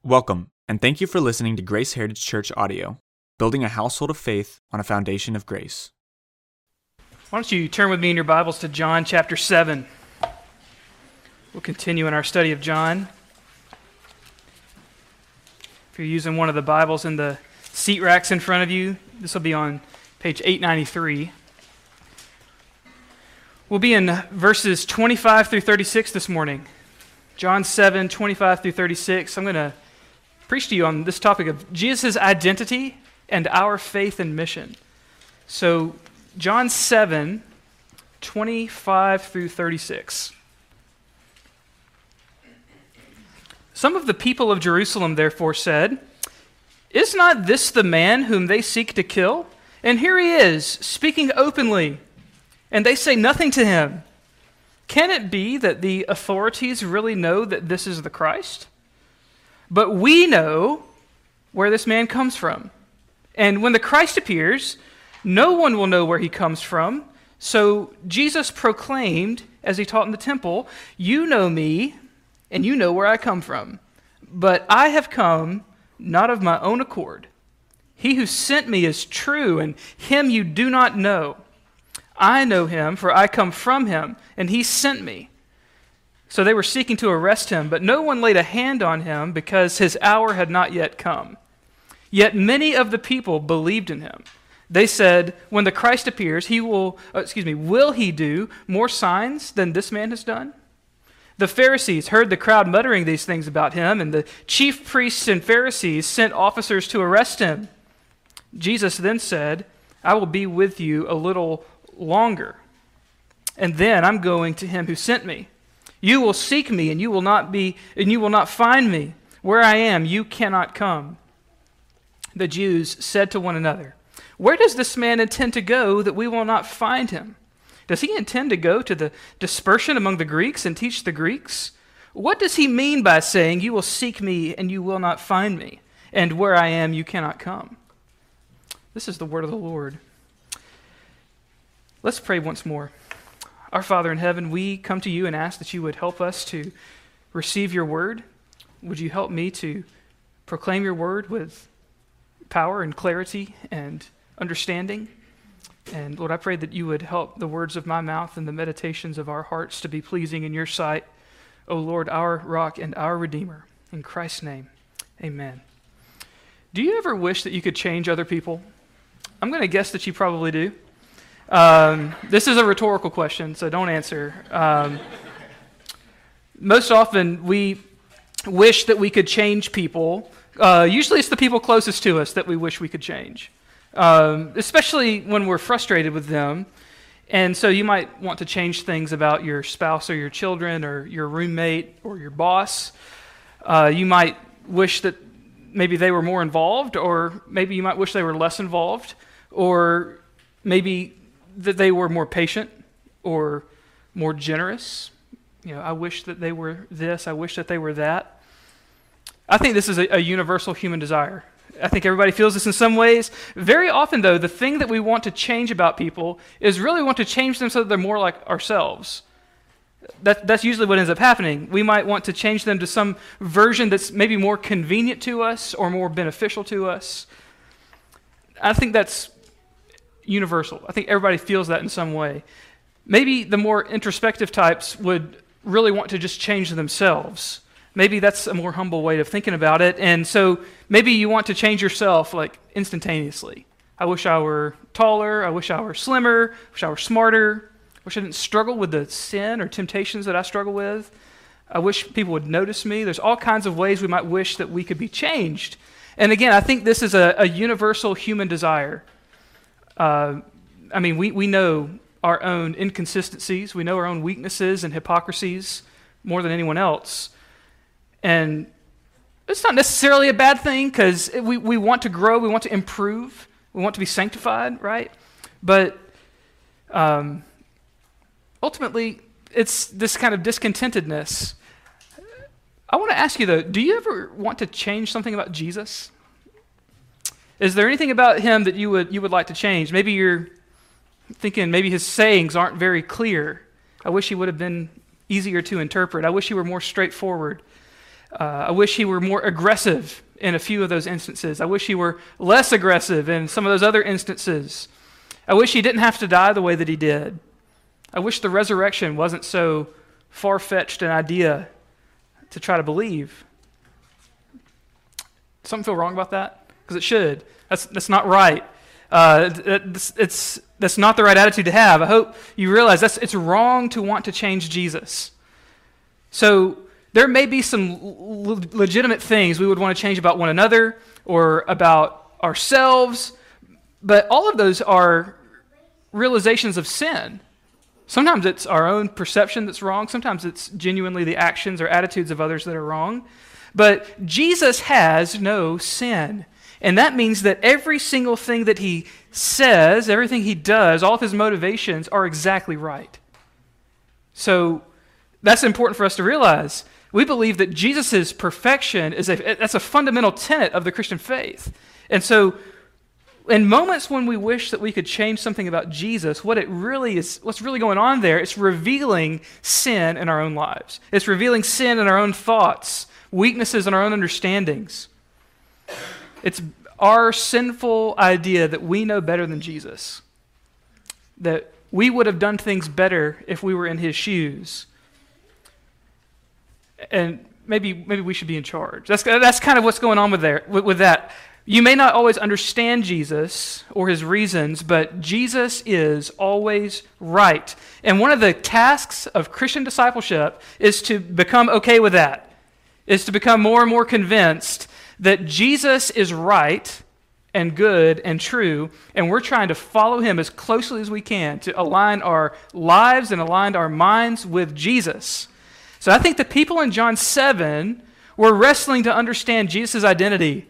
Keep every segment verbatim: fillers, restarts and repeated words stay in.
Welcome, and thank you for listening to Grace Heritage Church Audio, building a household of faith on a foundation of grace. Why don't you turn with me in your Bibles to John chapter seven. We'll continue in our study of John. If you're using one of the Bibles in the seat racks in front of you, this will be on page eight ninety-three. We'll be in verses twenty-five through thirty-six this morning. John seven, twenty-five through thirty-six. I'm going to preach to you on this topic of Jesus' identity and our faith and mission. So, John seven, twenty-five through thirty-six. Some of the people of Jerusalem therefore said, "Is not this the man whom they seek to kill? And here he is, speaking openly, and they say nothing to him. Can it be that the authorities really know that this is the Christ? But we know where this man comes from. And when the Christ appears, no one will know where he comes from." So Jesus proclaimed, as he taught in the temple, "You know me, and you know where I come from. But I have come not of my own accord. He who sent me is true, and him you do not know. I know him, for I come from him, and he sent me." So they were seeking to arrest him, but no one laid a hand on him because his hour had not yet come. Yet many of the people believed in him. They said, "When the Christ appears, he will, uh, excuse me, will he do more signs than this man has done?" The Pharisees heard the crowd muttering these things about him, and the chief priests and Pharisees sent officers to arrest him. Jesus then said, "I will be with you a little longer, and then I'm going to him who sent me. You will seek me, and you will not be, and you will not find me. Where I am, you cannot come." The Jews said to one another, "Where does this man intend to go that we will not find him? Does he intend to go to the dispersion among the Greeks and teach the Greeks? What does he mean by saying, 'You will seek me, and you will not find me, and where I am, you cannot come'?" This is the word of the Lord. Let's pray once more. Our Father in heaven, we come to you and ask that you would help us to receive your word. Would you help me to proclaim your word with power and clarity and understanding? And Lord, I pray that you would help the words of my mouth and the meditations of our hearts to be pleasing in your sight, O Lord, our rock and our Redeemer. In Christ's name, amen. Do you ever wish that you could change other people? I'm going to guess that you probably do. Um, this is a rhetorical question, so don't answer. Um, most often, we wish that we could change people. Uh, usually, it's the people closest to us that we wish we could change, um, especially when we're frustrated with them. And so you might want to change things about your spouse or your children or your roommate or your boss. Uh, you might wish that maybe they were more involved, or maybe you might wish they were less involved, or maybe that they were more patient or more generous. You know, I wish that they were this, I wish that they were that. I think this is a, a universal human desire. I think everybody feels this in some ways. Very often, though, the thing that we want to change about people is really want to change them so that they're more like ourselves. That, that's usually what ends up happening. We might want to change them to some version that's maybe more convenient to us or more beneficial to us. I think that's universal. I think everybody feels that in some way. Maybe the more introspective types would really want to just change themselves. Maybe that's a more humble way of thinking about it. And so maybe you want to change yourself like instantaneously. I wish I were taller. I wish I were slimmer. I wish I were smarter. I wish I didn't struggle with the sin or temptations that I struggle with. I wish people would notice me. There's all kinds of ways we might wish that we could be changed. And again, I think this is a, a universal human desire. Uh, I mean, we, we know our own inconsistencies. We know our own weaknesses and hypocrisies more than anyone else. And it's not necessarily a bad thing because we, we want to grow, we want to improve, we want to be sanctified, right? But um, ultimately, it's this kind of discontentedness. I want to ask you, though, do you ever want to change something about Jesus? Is there anything about him that you would you would like to change? Maybe you're thinking maybe his sayings aren't very clear. I wish he would have been easier to interpret. I wish he were more straightforward. Uh, I wish he were more aggressive in a few of those instances. I wish he were less aggressive in some of those other instances. I wish he didn't have to die the way that he did. I wish the resurrection wasn't so far-fetched an idea to try to believe. Something feel wrong about that? Because it should. That's that's not right. Uh, it's, it's that's not the right attitude to have. I hope you realize that's it's wrong to want to change Jesus. So there may be some l- legitimate things we would want to change about one another or about ourselves, but all of those are realizations of sin. Sometimes it's our own perception that's wrong. Sometimes it's genuinely the actions or attitudes of others that are wrong. But Jesus has no sin. And that means that every single thing that he says, everything he does, all of his motivations are exactly right. So that's important for us to realize. We believe that Jesus' perfection is a, that's a fundamental tenet of the Christian faith. And so in moments when we wish that we could change something about Jesus, what it really is, what's really going on there, it's revealing sin in our own lives. It's revealing sin in our own thoughts, weaknesses in our own understandings. It's our sinful idea that we know better than Jesus, that we would have done things better if we were in his shoes. And maybe maybe we should be in charge. That's that's kind of what's going on with there with, with that. You may not always understand Jesus or his reasons, but Jesus is always right. And one of the tasks of Christian discipleship is to become okay with that, is to become more and more convinced that Jesus is right and good and true, and we're trying to follow him as closely as we can to align our lives and align our minds with Jesus. So I think the people in John seven were wrestling to understand Jesus' identity.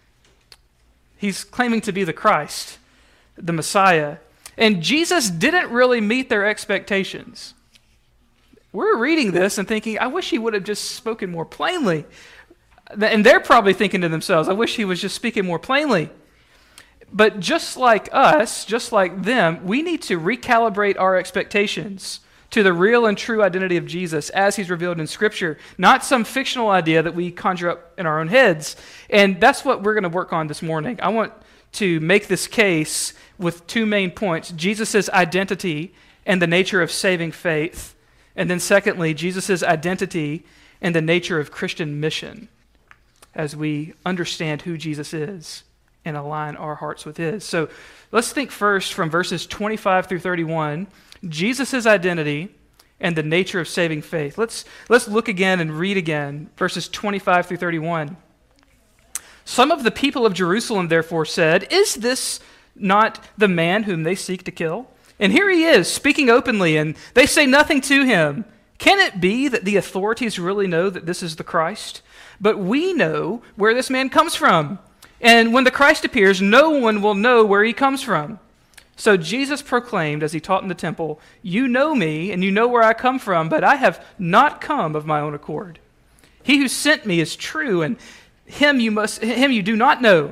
He's claiming to be the Christ, the Messiah. And Jesus didn't really meet their expectations. We're reading this and thinking, I wish he would have just spoken more plainly. And they're probably thinking to themselves, I wish he was just speaking more plainly. But just like us, just like them, we need to recalibrate our expectations to the real and true identity of Jesus as he's revealed in Scripture, not some fictional idea that we conjure up in our own heads. And that's what we're going to work on this morning. I want to make this case with two main points: Jesus' identity and the nature of saving faith, and then secondly, Jesus' identity and the nature of Christian mission, as we understand who Jesus is and align our hearts with his. So let's think first from verses twenty-five through thirty-one, Jesus' identity and the nature of saving faith. Let's, let's look again and read again, verses twenty-five through thirty-one. Some of the people of Jerusalem therefore said, "Is this not the man whom they seek to kill? And here he is, speaking openly, and they say nothing to him. Can it be that the authorities really know that this is the Christ? But we know where this man comes from. And when the Christ appears, no one will know where he comes from." So Jesus proclaimed as he taught in the temple, "You know me, and you know where I come from, but I have not come of my own accord. He who sent me is true, and him you must him you do not know.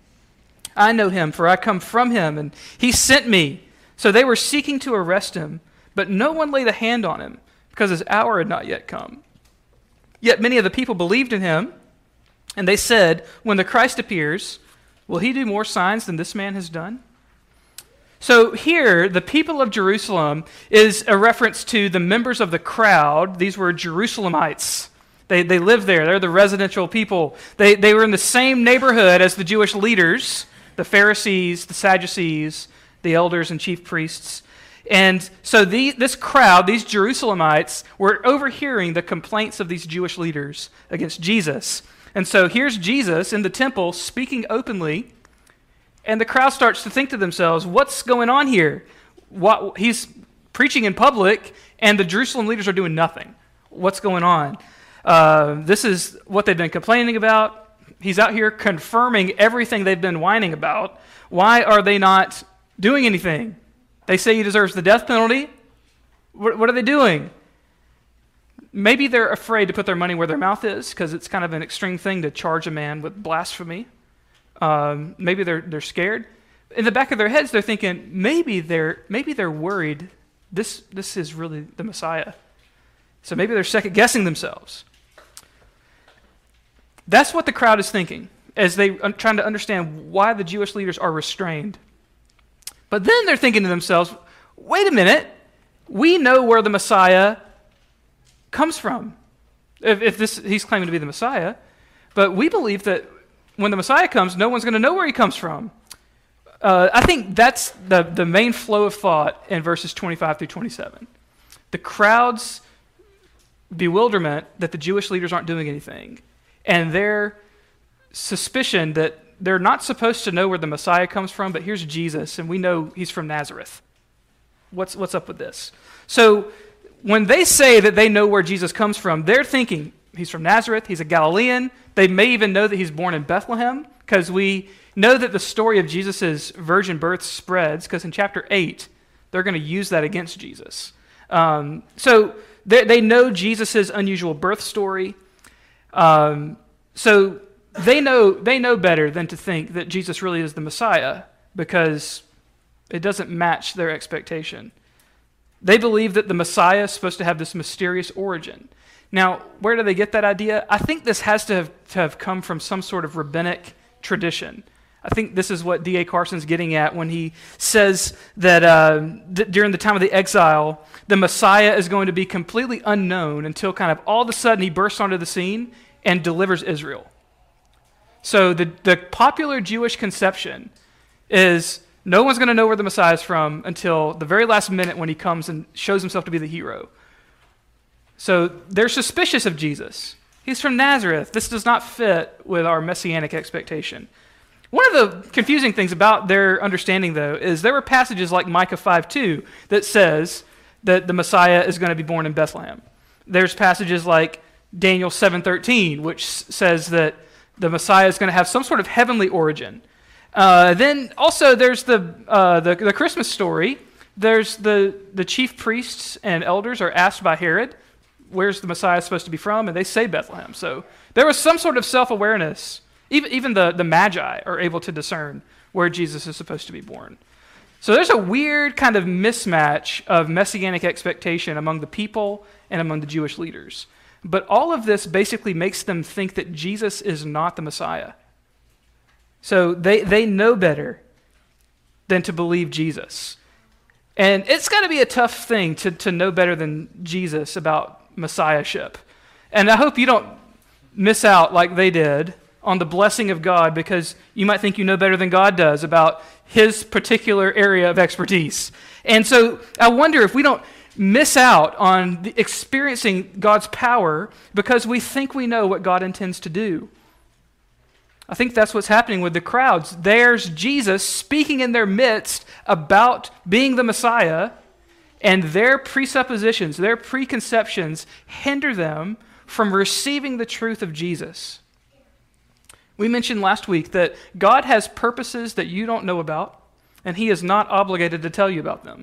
I know him, for I come from him, and he sent me." So they were seeking to arrest him, but no one laid a hand on him, because his hour had not yet come. Yet many of the people believed in him, and they said, "When the Christ appears, will he do more signs than this man has done?" So here, the people of Jerusalem is a reference to the members of the crowd. These were Jerusalemites. They, they lived there. They're the residential people. They, they were in the same neighborhood as the Jewish leaders, the Pharisees, the Sadducees, the elders and chief priests. And so the, this crowd, these Jerusalemites, were overhearing the complaints of these Jewish leaders against Jesus. And so here's Jesus in the temple speaking openly, and the crowd starts to think to themselves, what's going on here? What, he's preaching in public, and the Jerusalem leaders are doing nothing. What's going on? Uh, this is what they've been complaining about. He's out here confirming everything they've been whining about. Why are they not doing anything? They say he deserves the death penalty. What, what are they doing? Maybe they're afraid to put their money where their mouth is, because it's kind of an extreme thing to charge a man with blasphemy. Um, maybe they're they're scared. In the back of their heads, they're thinking maybe they're maybe they're worried this this is really the Messiah. So maybe they're second guessing themselves. That's what the crowd is thinking as they are trying to understand why the Jewish leaders are restrained. But then they're thinking to themselves, wait a minute, we know where the Messiah comes from. If, if this, he's claiming to be the Messiah, but we believe that when the Messiah comes, no one's going to know where he comes from. Uh, I think that's the, the main flow of thought in verses twenty-five through twenty-seven. The crowd's bewilderment that the Jewish leaders aren't doing anything, and their suspicion that they're not supposed to know where the Messiah comes from, but here's Jesus, and we know he's from Nazareth. What's, what's up with this? So when they say that they know where Jesus comes from, they're thinking he's from Nazareth, he's a Galilean. They may even know that he's born in Bethlehem, because we know that the story of Jesus' virgin birth spreads, because in chapter eight, they're going to use that against Jesus. Um, so they, they know Jesus' unusual birth story. Um, so they know, they know better than to think that Jesus really is the Messiah, because it doesn't match their expectation. They believe that the Messiah is supposed to have this mysterious origin. Now, where do they get that idea? I think this has to have, to have come from some sort of rabbinic tradition. I think this is what D A Carson's getting at when he says that uh, d- during the time of the exile, the Messiah is going to be completely unknown until kind of all of a sudden he bursts onto the scene and delivers Israel. So the, the popular Jewish conception is no one's going to know where the Messiah is from until the very last minute when he comes and shows himself to be the hero. So they're suspicious of Jesus. He's from Nazareth. This does not fit with our messianic expectation. One of the confusing things about their understanding, though, is there were passages like Micah five two that says that the Messiah is going to be born in Bethlehem. There's passages like Daniel seven thirteen, which says that the Messiah is going to have some sort of heavenly origin. Uh, then also there's the, uh, the the Christmas story. There's the, the chief priests and elders are asked by Herod, where's the Messiah supposed to be from? And they say Bethlehem. So there was some sort of self-awareness. Even, even the, the Magi are able to discern where Jesus is supposed to be born. So there's a weird kind of mismatch of messianic expectation among the people and among the Jewish leaders. But all of this basically makes them think that Jesus is not the Messiah. So they, they know better than to believe Jesus. And it's got to be a tough thing to, to know better than Jesus about messiahship. And I hope you don't miss out like they did on the blessing of God, because you might think you know better than God does about his particular area of expertise. And so I wonder if we don't miss out on the experiencing God's power because we think we know what God intends to do. I think that's what's happening with the crowds. There's Jesus speaking in their midst about being the Messiah, and their presuppositions, their preconceptions hinder them from receiving the truth of Jesus. We mentioned last week that God has purposes that you don't know about, and he is not obligated to tell you about them.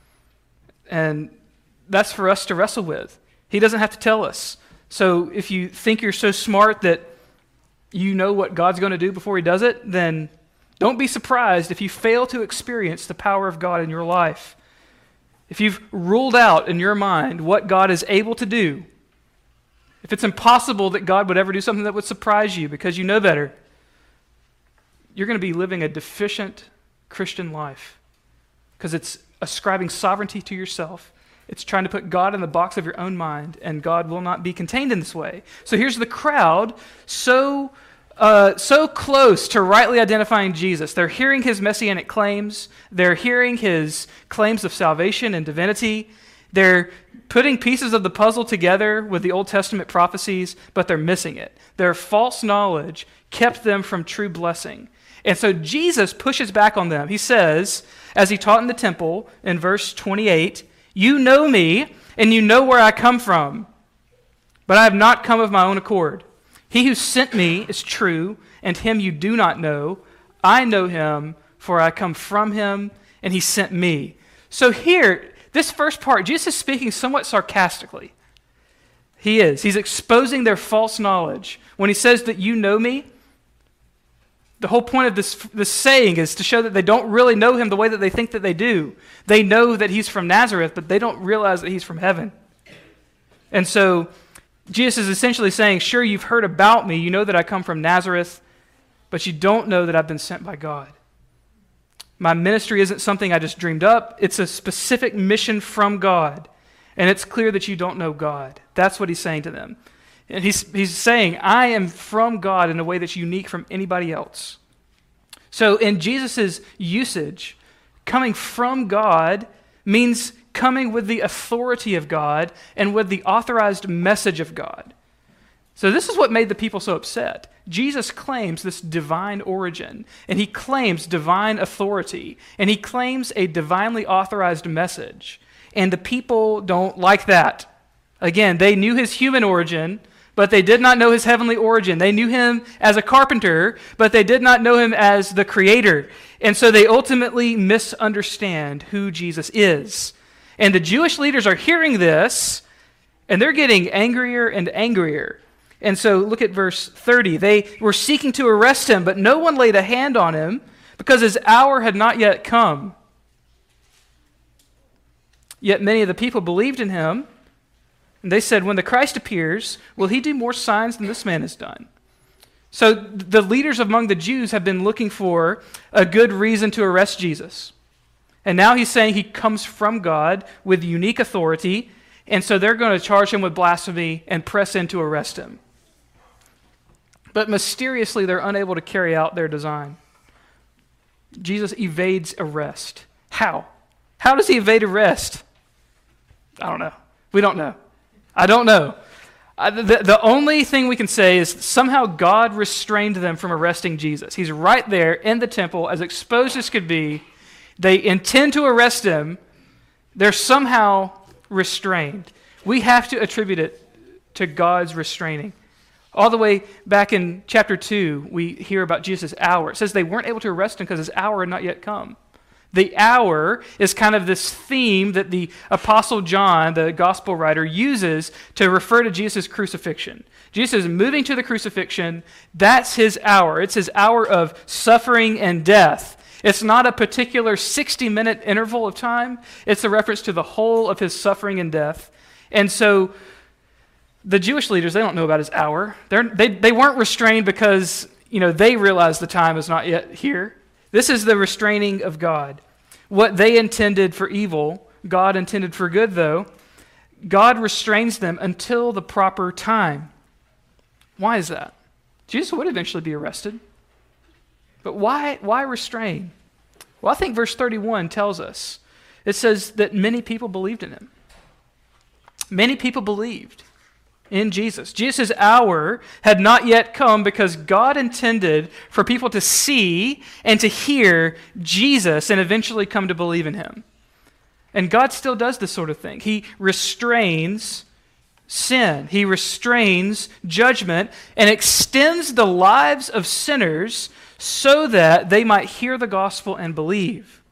And that's for us to wrestle with. He doesn't have to tell us. So if you think you're so smart that you know what God's going to do before he does it, then don't be surprised if you fail to experience the power of God in your life. If you've ruled out in your mind what God is able to do, if it's impossible that God would ever do something that would surprise you because you know better, you're going to be living a deficient Christian life, because it's ascribing sovereignty to yourself. It's trying to put God in the box of your own mind, and God will not be contained in this way. So here's the crowd so uh, so close to rightly identifying Jesus. They're hearing his messianic claims. They're hearing his claims of salvation and divinity. They're putting pieces of the puzzle together with the Old Testament prophecies, but they're missing it. Their false knowledge kept them from true blessing. And so Jesus pushes back on them. He says, as he taught in the temple in verse twenty-eight, "You know me, and you know where I come from, but I have not come of my own accord. He who sent me is true, and him you do not know. I know him, for I come from him, and he sent me." So here, this first part, Jesus is speaking somewhat sarcastically. He is. He's exposing their false knowledge. When he says that you know me, the whole point of this, this saying is to show that they don't really know him the way that they think that they do. They know that he's from Nazareth, but they don't realize that he's from heaven. And so Jesus is essentially saying, sure, you've heard about me. You know that I come from Nazareth, but you don't know that I've been sent by God. My ministry isn't something I just dreamed up. It's a specific mission from God. And it's clear that you don't know God. That's what he's saying to them. And he's, he's saying, I am from God in a way that's unique from anybody else. So in Jesus' usage, coming from God means coming with the authority of God and with the authorized message of God. So this is what made the people so upset. Jesus claims this divine origin, and he claims divine authority, and he claims a divinely authorized message. And the people don't like that. Again, they knew his human origin, but they did not know his heavenly origin. They knew him as a carpenter, but they did not know him as the creator. And so they ultimately misunderstand who Jesus is. And the Jewish leaders are hearing this, and they're getting angrier and angrier. And so look at verse thirty. They were seeking to arrest him, but no one laid a hand on him because his hour had not yet come. Yet many of the people believed in him, and they said, when the Christ appears, will he do more signs than this man has done? So the leaders among the Jews have been looking for a good reason to arrest Jesus. And now he's saying he comes from God with unique authority, and so they're going to charge him with blasphemy and press in to arrest him. But mysteriously, they're unable to carry out their design. Jesus evades arrest. How? How does he evade arrest? I don't know. We don't know. I don't know. I, the, the only thing we can say is somehow God restrained them from arresting Jesus. He's right there in the temple, as exposed as could be. They intend to arrest him. They're somehow restrained. We have to attribute it to God's restraining. All the way back in chapter two, we hear about Jesus' hour. It says they weren't able to arrest him because his hour had not yet come. The hour is kind of this theme that the Apostle John, the gospel writer, uses to refer to Jesus' crucifixion. Jesus is moving to the crucifixion. That's his hour. It's his hour of suffering and death. It's not a particular sixty-minute interval of time. It's a reference to the whole of his suffering and death. And so the Jewish leaders, they don't know about his hour. They're, they they weren't restrained because, you know, they realize the time is not yet here. This is the restraining of God. What they intended for evil, God intended for good, though. God restrains them until the proper time. Why is that? Jesus would eventually be arrested. But why, why restrain? Well, I think verse thirty-one tells us. It says that many people believed in him. Many people believed in Jesus. Jesus' hour had not yet come because God intended for people to see and to hear Jesus and eventually come to believe in him. And God still does this sort of thing. He restrains sin. He restrains judgment and extends the lives of sinners so that they might hear the gospel and believe.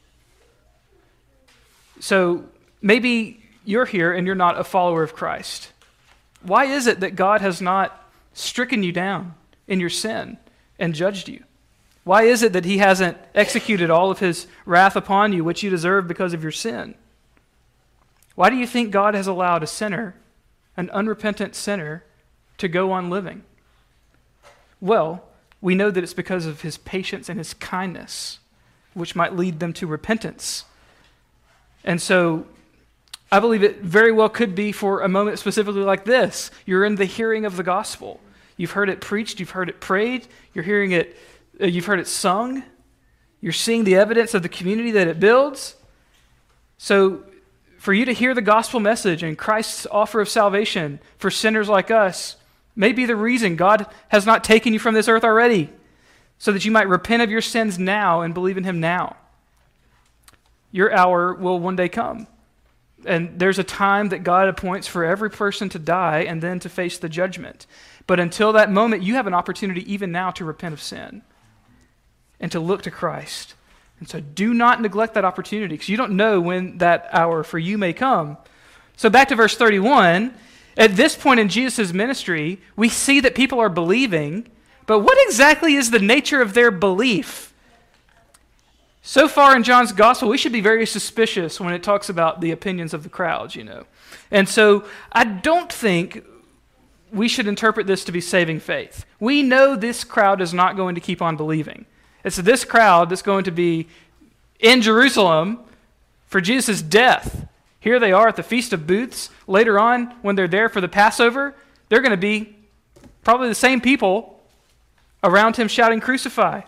So maybe you're here and you're not a follower of Christ. Why is it that God has not stricken you down in your sin and judged you? Why is it that he hasn't executed all of his wrath upon you, which you deserve because of your sin? Why do you think God has allowed a sinner, an unrepentant sinner, to go on living? Well, we know that it's because of his patience and his kindness, which might lead them to repentance. And so I believe it very well could be for a moment specifically like this. You're in the hearing of the gospel. You've heard it preached, you've heard it prayed, you're hearing it, uh, you've heard it sung, you're seeing the evidence of the community that it builds. So for you to hear the gospel message and Christ's offer of salvation for sinners like us may be the reason God has not taken you from this earth already, so that you might repent of your sins now and believe in him now. Your hour will one day come. And there's a time that God appoints for every person to die and then to face the judgment. But until that moment, you have an opportunity even now to repent of sin and to look to Christ. And so do not neglect that opportunity, because you don't know when that hour for you may come. So back to verse thirty-one. At this point in Jesus' ministry, we see that people are believing, but what exactly is the nature of their belief? So far in John's gospel, we should be very suspicious when it talks about the opinions of the crowds, you know. And so I don't think we should interpret this to be saving faith. We know this crowd is not going to keep on believing. It's this crowd that's going to be in Jerusalem for Jesus' death. Here they are at the Feast of Booths. Later on, when they're there for the Passover, they're going to be probably the same people around him shouting, "Crucify."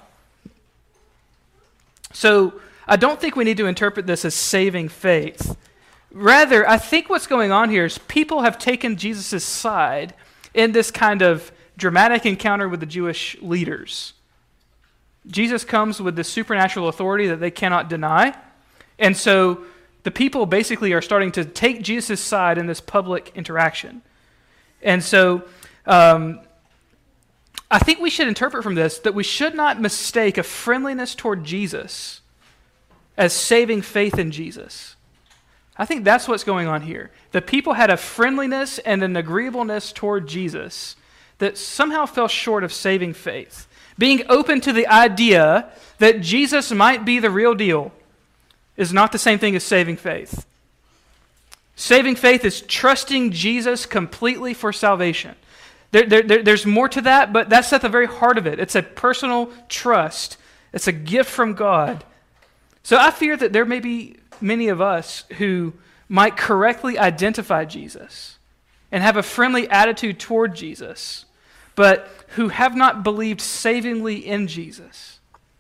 So I don't think we need to interpret this as saving faith. Rather, I think what's going on here is people have taken Jesus' side in this kind of dramatic encounter with the Jewish leaders. Jesus comes with this supernatural authority that they cannot deny. And so the people basically are starting to take Jesus' side in this public interaction. And so um, I think we should interpret from this that we should not mistake a friendliness toward Jesus as saving faith in Jesus. I think that's what's going on here. The people had a friendliness and an agreeableness toward Jesus that somehow fell short of saving faith. Being open to the idea that Jesus might be the real deal is not the same thing as saving faith. Saving faith is trusting Jesus completely for salvation. There, there, there, there's more to that, but that's at the very heart of it. It's a personal trust. It's a gift from God. So I fear that there may be many of us who might correctly identify Jesus and have a friendly attitude toward Jesus, but who have not believed savingly in Jesus.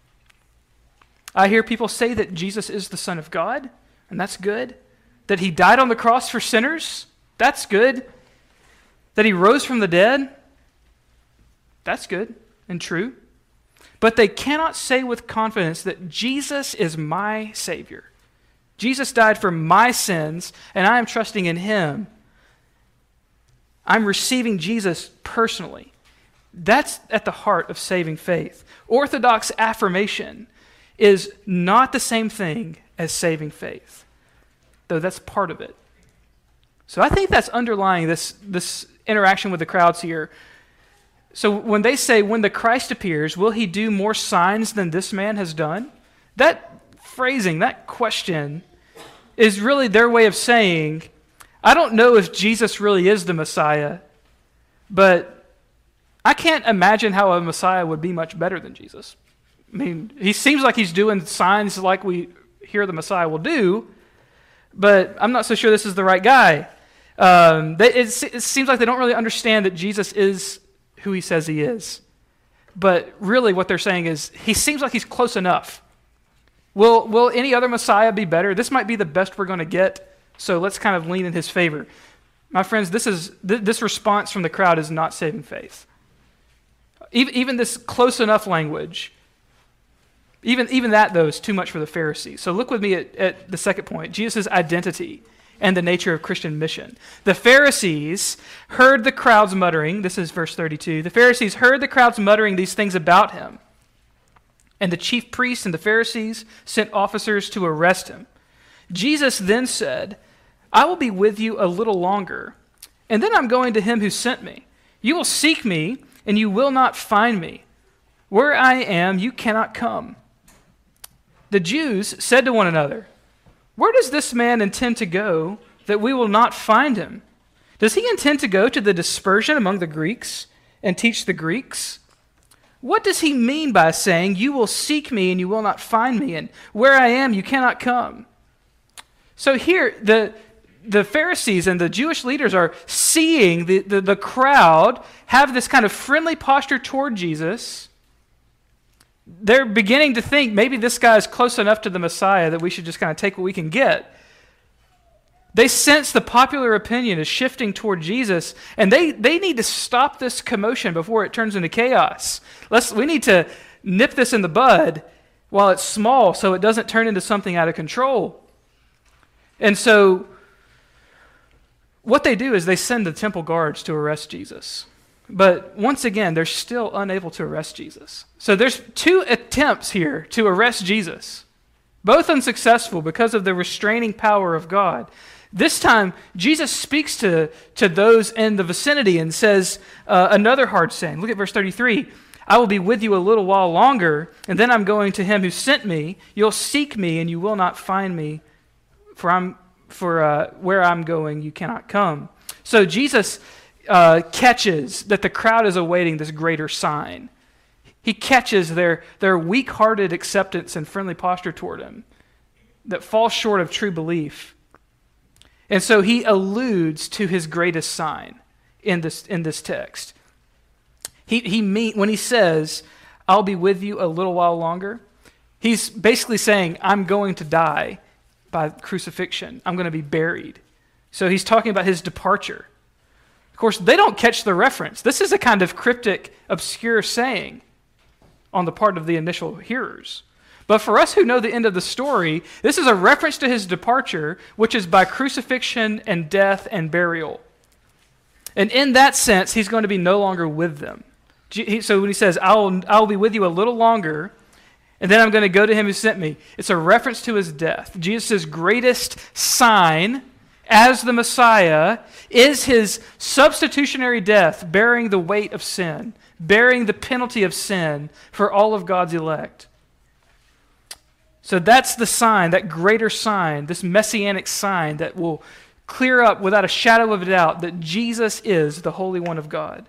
I hear people say that Jesus is the Son of God, and that's good. That he died on the cross for sinners, that's good. That he rose from the dead, that's good and true. But they cannot say with confidence that Jesus is my Savior. Jesus died for my sins, and I am trusting in him. I'm receiving Jesus personally. That's at the heart of saving faith. Orthodox affirmation is not the same thing as saving faith, though that's part of it. So I think that's underlying this, this interaction with the crowds here. So when they say, when the Christ appears, will he do more signs than this man has done? That phrasing, that question, is really their way of saying, I don't know if Jesus really is the Messiah, but I can't imagine how a Messiah would be much better than Jesus. I mean, he seems like he's doing signs like we hear the Messiah will do, but I'm not so sure this is the right guy. Um, they, it, it seems like they don't really understand that Jesus is who he says he is. But really what they're saying is, he seems like he's close enough. Will, will any other Messiah be better? This might be the best we're going to get, so let's kind of lean in his favor. My friends, this is th- this response from the crowd is not saving faith. Even, even this close enough language, even, even that, though, is too much for the Pharisees. So look with me at, at the second point, Jesus' identity and the nature of Christian mission. The Pharisees heard the crowds muttering, this is verse thirty-two, the Pharisees heard the crowds muttering these things about him. And the chief priests and the Pharisees sent officers to arrest him. Jesus then said, I will be with you a little longer, and then I'm going to him who sent me. You will seek me, and you will not find me. Where I am, you cannot come. The Jews said to one another, where does this man intend to go that we will not find him? Does he intend to go to the dispersion among the Greeks and teach the Greeks? What does he mean by saying, you will seek me and you will not find me, and where I am you cannot come? So here, the, the Pharisees and the Jewish leaders are seeing the, the, the crowd have this kind of friendly posture toward Jesus. They're beginning to think maybe this guy is close enough to the Messiah that we should just kind of take what we can get. They sense the popular opinion is shifting toward Jesus, and they, they need to stop this commotion before it turns into chaos. Let's, we need to nip this in the bud while it's small so it doesn't turn into something out of control. And so what they do is they send the temple guards to arrest Jesus. But once again, they're still unable to arrest Jesus. So there's two attempts here to arrest Jesus, both unsuccessful because of the restraining power of God. This time, Jesus speaks to, to those in the vicinity and says uh, another hard saying. Look at verse thirty-three. I will be with you a little while longer, and then I'm going to him who sent me. You'll seek me, and you will not find me, for I'm for uh, where I'm going, you cannot come. So Jesus uh, catches that the crowd is awaiting this greater sign. He catches their, their weak-hearted acceptance and friendly posture toward him that falls short of true belief. And so he alludes to his greatest sign in this, in this text. He, he mean, when he says, I'll be with you a little while longer, he's basically saying, I'm going to die by crucifixion. I'm going to be buried. So he's talking about his departure. Of course, they don't catch the reference. This is a kind of cryptic, obscure saying on the part of the initial hearers. But for us who know the end of the story, this is a reference to his departure, which is by crucifixion and death and burial. And in that sense, he's going to be no longer with them. So when he says, I'll, I'll be with you a little longer, and then I'm going to go to him who sent me, it's a reference to his death. Jesus' greatest sign as the Messiah is his substitutionary death, bearing the weight of sin, bearing the penalty of sin for all of God's elect. So that's the sign, that greater sign, this messianic sign that will clear up without a shadow of a doubt that Jesus is the Holy One of God.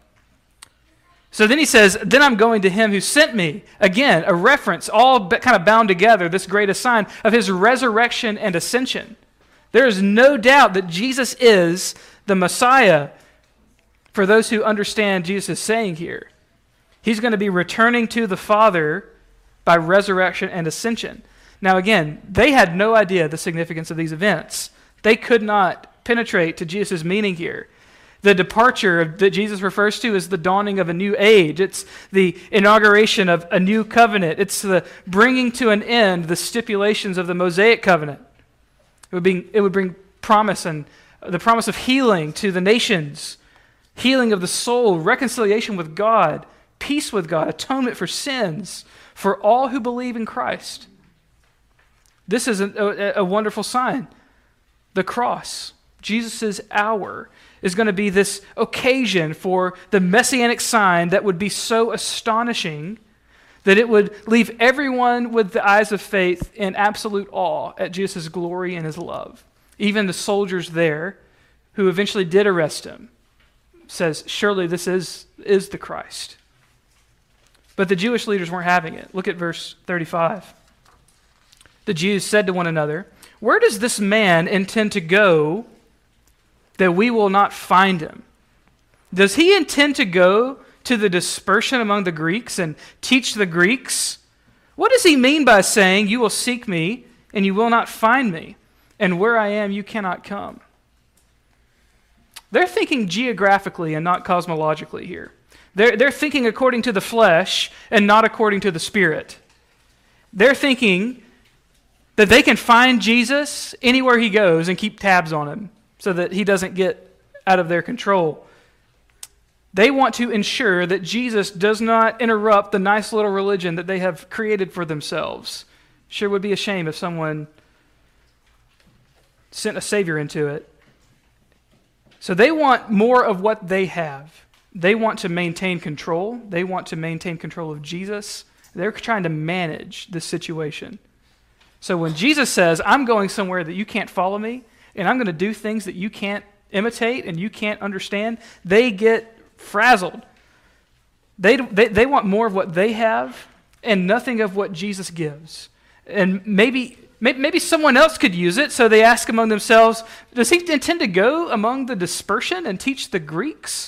So then he says, then I'm going to him who sent me. Again, a reference, all kind of bound together, this greatest sign of his resurrection and ascension. There is no doubt that Jesus is the Messiah for those who understand Jesus is saying here. He's going to be returning to the Father by resurrection and ascension. Now again, they had no idea the significance of these events. They could not penetrate to Jesus' meaning here. The departure that Jesus refers to is the dawning of a new age. It's the inauguration of a new covenant. It's the bringing to an end the stipulations of the Mosaic covenant. It would, be, it would bring promise and the promise of healing to the nations, healing of the soul, reconciliation with God, peace with God, atonement for sins for all who believe in Christ. This is a, a, a wonderful sign. The cross, Jesus' hour, is going to be this occasion for the messianic sign that would be so astonishing that it would leave everyone with the eyes of faith in absolute awe at Jesus' glory and his love. Even the soldiers there, who eventually did arrest him, says, surely this is, is the Christ. But the Jewish leaders weren't having it. Look at verse thirty-five. The Jews said to one another, where does this man intend to go that we will not find him? Does he intend to go to the dispersion among the Greeks and teach the Greeks? What does he mean by saying, you will seek me and you will not find me, and where I am you cannot come? They're thinking geographically and not cosmologically here. They're, they're thinking according to the flesh and not according to the Spirit. They're thinking that they can find Jesus anywhere he goes and keep tabs on him so that he doesn't get out of their control. They want to ensure that Jesus does not interrupt the nice little religion that they have created for themselves. Sure would be a shame if someone sent a savior into it. So they want more of what they have. They want to maintain control. They want to maintain control of Jesus. They're trying to manage this situation. So when Jesus says, I'm going somewhere that you can't follow me, and I'm going to do things that you can't imitate and you can't understand, they get frazzled. They, they, they want more of what they have and nothing of what Jesus gives. And maybe, maybe someone else could use it, so they ask among themselves, does he intend to go among the dispersion and teach the Greeks?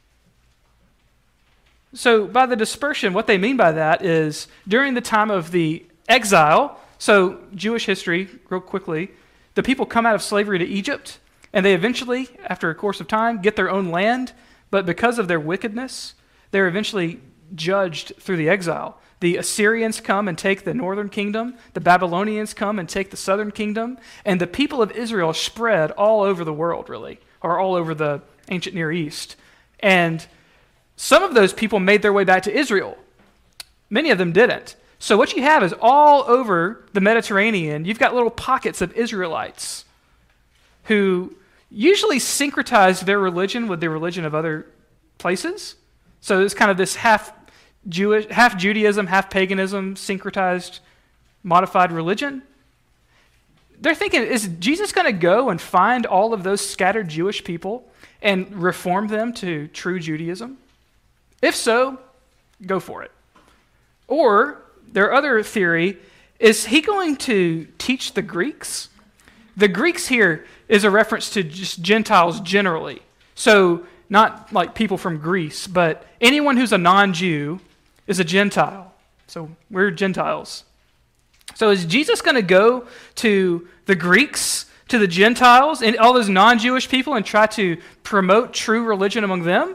So by the dispersion, what they mean by that is during the time of the exile, so Jewish history, real quickly, the people come out of slavery to Egypt, and they eventually, after a course of time, get their own land, but because of their wickedness, they're eventually judged through the exile. The Assyrians come and take the northern kingdom, the Babylonians come and take the southern kingdom, and the people of Israel spread all over the world, really, or all over the ancient Near East. And some of those people made their way back to Israel. Many of them didn't. So what you have is all over the Mediterranean, you've got little pockets of Israelites who usually syncretized their religion with the religion of other places. So it's kind of this half Jewish, half Judaism, half paganism, syncretized, modified religion. They're thinking, is Jesus going to go and find all of those scattered Jewish people and reform them to true Judaism? If so, go for it. Or their other theory, is he going to teach the Greeks? The Greeks here is a reference to just Gentiles generally. So not like people from Greece, but anyone who's a non-Jew is a Gentile. So we're Gentiles. So is Jesus going to go to the Greeks, to the Gentiles, and all those non-Jewish people and try to promote true religion among them?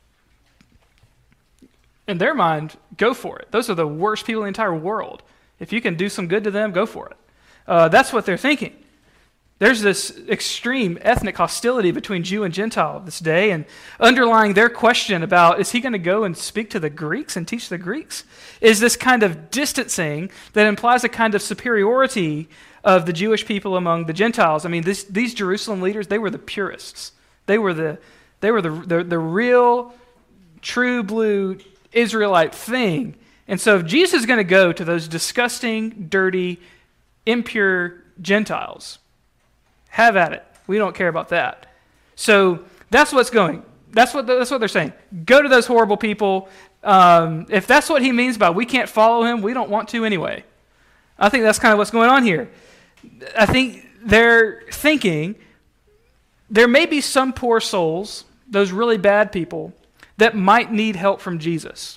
In their mind, go for it. Those are the worst people in the entire world. If you can do some good to them, go for it. Uh, that's what they're thinking. There's this extreme ethnic hostility between Jew and Gentile this day, and underlying their question about, is he going to go and speak to the Greeks and teach the Greeks, is this kind of distancing that implies a kind of superiority of the Jewish people among the Gentiles. I mean, this, these Jerusalem leaders, they were the purists. They were the, they were the, the, the real, true blue Israelite thing. And so if Jesus is going to go to those disgusting, dirty, impure Gentiles, have at it. We don't care about that. So that's what's going. That's what that's what they're saying. Go to those horrible people. Um, if that's what he means by we can't follow him, we don't want to anyway. I think that's kind of what's going on here. I think they're thinking there may be some poor souls, those really bad people, that might need help from Jesus.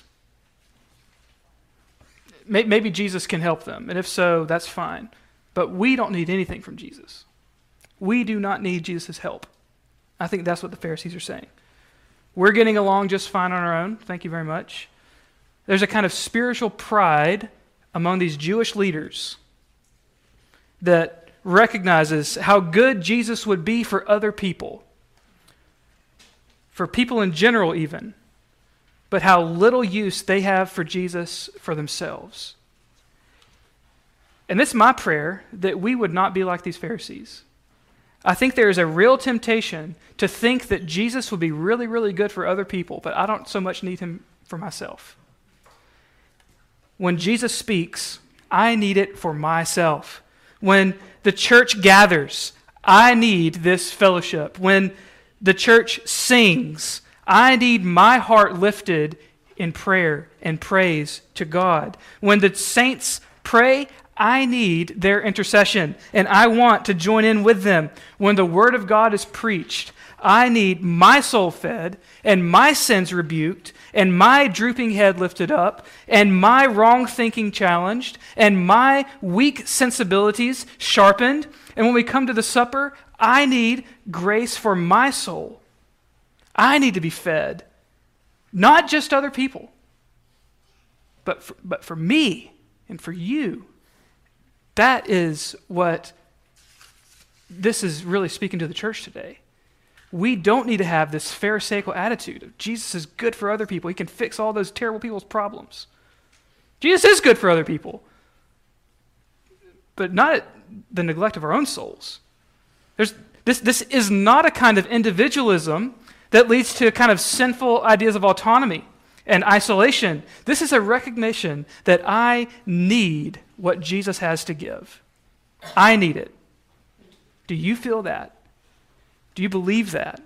Maybe Jesus can help them, and if so, that's fine. But we don't need anything from Jesus. We do not need Jesus' help. I think that's what the Pharisees are saying. We're getting along just fine on our own. Thank you very much. There's a kind of spiritual pride among these Jewish leaders that recognizes how good Jesus would be for other people, for people in general even, but how little use they have for Jesus for themselves. And it's my prayer that we would not be like these Pharisees. I think there is a real temptation to think that Jesus would be really, really good for other people, but I don't so much need him for myself. When Jesus speaks, I need it for myself. When the church gathers, I need this fellowship. When the church sings, I need my heart lifted in prayer and praise to God. When the saints pray, I need their intercession, and I want to join in with them. When the Word of God is preached, I need my soul fed, and my sins rebuked, and my drooping head lifted up, and my wrong thinking challenged, and my weak sensibilities sharpened. And when we come to the supper, I need grace for my soul. I need to be fed, not just other people, but for, but for me and for you. That is what this is really speaking to the church today. We don't need to have this pharisaical attitude of Jesus is good for other people. He can fix all those terrible people's problems. Jesus is good for other people, but not at the neglect of our own souls. There's, this, this is not a kind of individualism that leads to kind of sinful ideas of autonomy and isolation. This is a recognition that I need what Jesus has to give. I need it. Do you feel that? Do you believe that?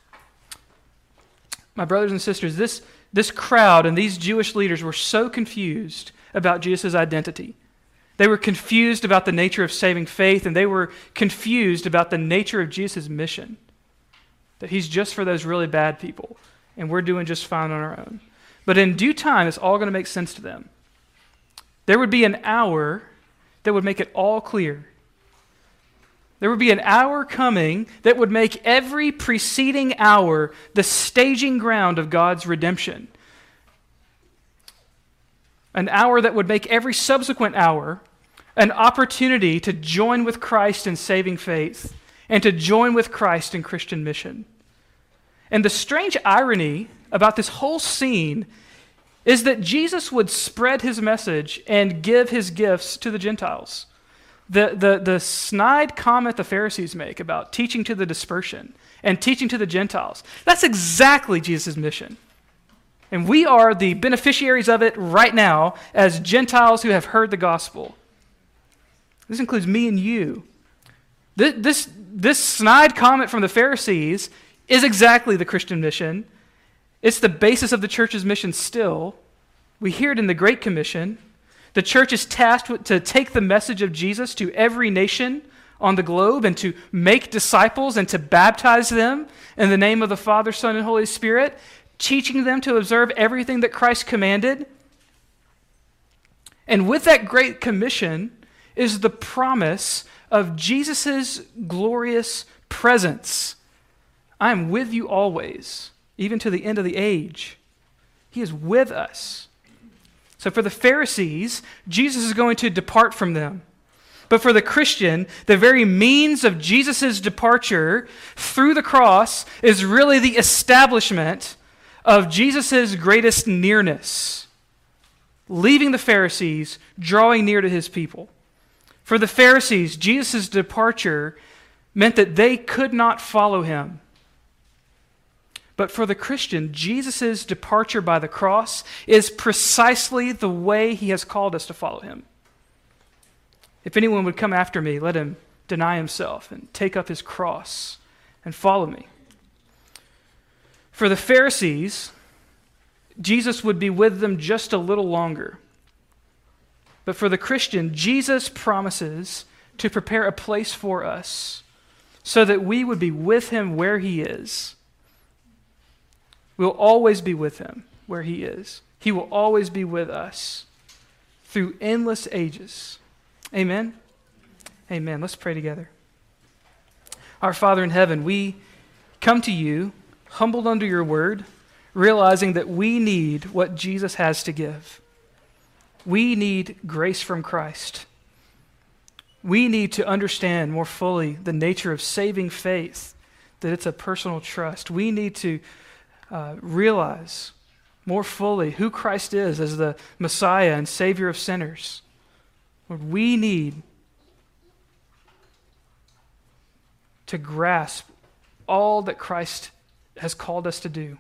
My brothers and sisters, this, this crowd and these Jewish leaders were so confused about Jesus' identity. They were confused about the nature of saving faith, and they were confused about the nature of Jesus' mission. That he's just for those really bad people, and we're doing just fine on our own. But in due time, it's all going to make sense to them. There would be an hour that would make it all clear. There would be an hour coming that would make every preceding hour the staging ground of God's redemption. An hour that would make every subsequent hour an opportunity to join with Christ in saving faith and to join with Christ in Christian mission. And the strange irony about this whole scene is that Jesus would spread his message and give his gifts to the Gentiles. The, the, the snide comment the Pharisees make about teaching to the dispersion and teaching to the Gentiles, that's exactly Jesus' mission. And we are the beneficiaries of it right now as Gentiles who have heard the gospel. This includes me and you. This, this, this snide comment from the Pharisees is exactly the Christian mission. It's the basis of the church's mission still. We hear it in the Great Commission. The church is tasked with, to take the message of Jesus to every nation on the globe and to make disciples and to baptize them in the name of the Father, Son, and Holy Spirit, teaching them to observe everything that Christ commanded. And with that Great Commission is the promise of Jesus' glorious presence. I am with you always, even to the end of the age. He is with us. So for the Pharisees, Jesus is going to depart from them. But for the Christian, the very means of Jesus' departure through the cross is really the establishment of Jesus' greatest nearness, leaving the Pharisees, drawing near to his people. For the Pharisees, Jesus' departure meant that they could not follow him. But for the Christian, Jesus' departure by the cross is precisely the way he has called us to follow him. If anyone would come after me, let him deny himself and take up his cross and follow me. For the Pharisees, Jesus would be with them just a little longer. But for the Christian, Jesus promises to prepare a place for us so that we would be with him where he is. We'll always be with him where he is. He will always be with us through endless ages. Amen? Amen. Let's pray together. Our Father in heaven, we come to you humbled under your word, realizing that we need what Jesus has to give. We need grace from Christ. We need to understand more fully the nature of saving faith, that it's a personal trust. We need to uh, realize more fully who Christ is as the Messiah and Savior of sinners. Lord, we need to grasp all that Christ has called us to do.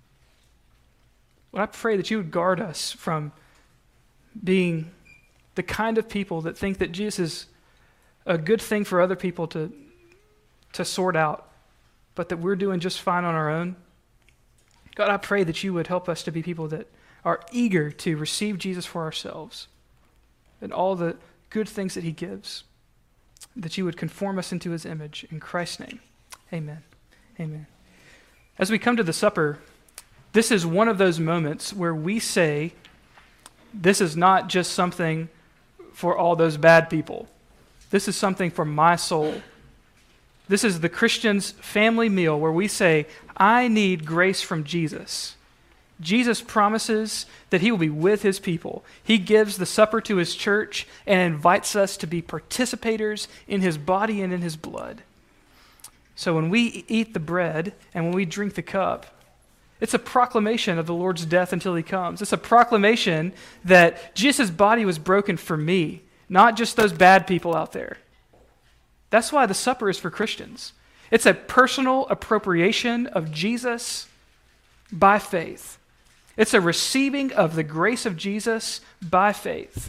Lord, I pray that you would guard us from being the kind of people that think that Jesus is a good thing for other people to, to sort out, but that we're doing just fine on our own. God, I pray that you would help us to be people that are eager to receive Jesus for ourselves and all the good things that he gives, that you would conform us into his image. In Christ's name, amen. Amen. As we come to the supper, this is one of those moments where we say, this is not just something for all those bad people. This is something for my soul. This is the Christian's family meal where we say, I need grace from Jesus. Jesus promises that he will be with his people. He gives the supper to his church and invites us to be participators in his body and in his blood. So when we eat the bread and when we drink the cup, it's a proclamation of the Lord's death until he comes. It's a proclamation that Jesus' body was broken for me, not just those bad people out there. That's why the supper is for Christians. It's a personal appropriation of Jesus by faith. It's a receiving of the grace of Jesus by faith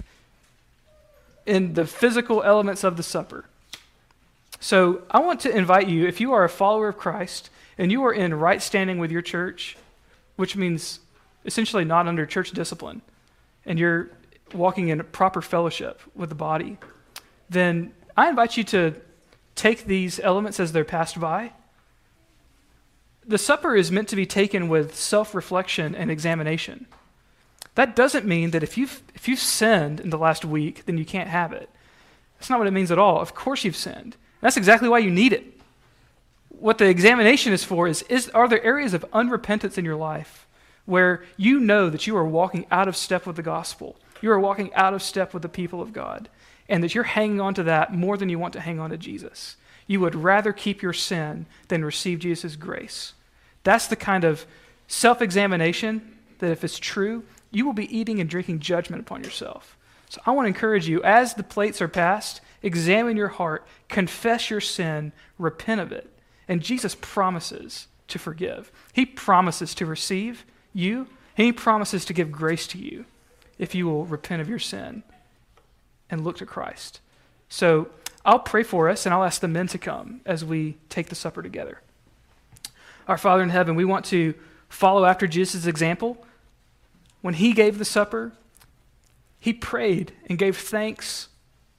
in the physical elements of the supper. So I want to invite you, if you are a follower of Christ and you are in right standing with your church, which means essentially not under church discipline, and you're walking in proper fellowship with the body, then I invite you to take these elements as they're passed by. The supper is meant to be taken with self-reflection and examination. That doesn't mean that if you've, if you've sinned in the last week, then you can't have it. That's not what it means at all. Of course you've sinned. That's exactly why you need it. What the examination is for is, is, are there areas of unrepentance in your life where you know that you are walking out of step with the gospel? You are walking out of step with the people of God, and that you're hanging on to that more than you want to hang on to Jesus. You would rather keep your sin than receive Jesus' grace. That's the kind of self-examination that if it's true, you will be eating and drinking judgment upon yourself. So I want to encourage you, as the plates are passed, examine your heart, confess your sin, repent of it. And Jesus promises to forgive. He promises to receive you, and he promises to give grace to you if you will repent of your sin and look to Christ. So I'll pray for us, and I'll ask the men to come as we take the supper together. Our Father in heaven, we want to follow after Jesus' example. When he gave the supper, he prayed and gave thanks.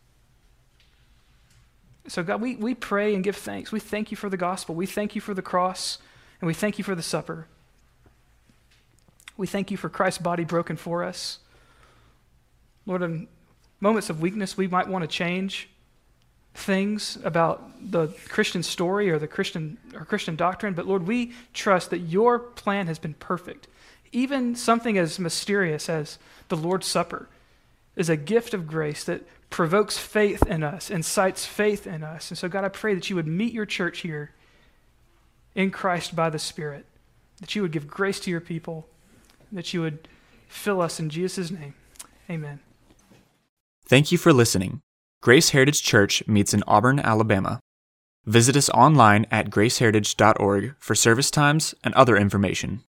So God, we, we pray and give thanks. We thank you for the gospel. We thank you for the cross, and we thank you for the supper. We thank you for Christ's body broken for us. Lord, in moments of weakness, we might want to change things about the Christian story or the Christian or Christian doctrine, but Lord, we trust that your plan has been perfect. Even something as mysterious as the Lord's Supper is a gift of grace that provokes faith in us, incites faith in us. And so God, I pray that you would meet your church here in Christ by the Spirit, that you would give grace to your people, that you would fill us in Jesus' name. Amen. Thank you for listening. Grace Heritage Church meets in Auburn, Alabama. Visit us online at grace heritage dot org for service times and other information.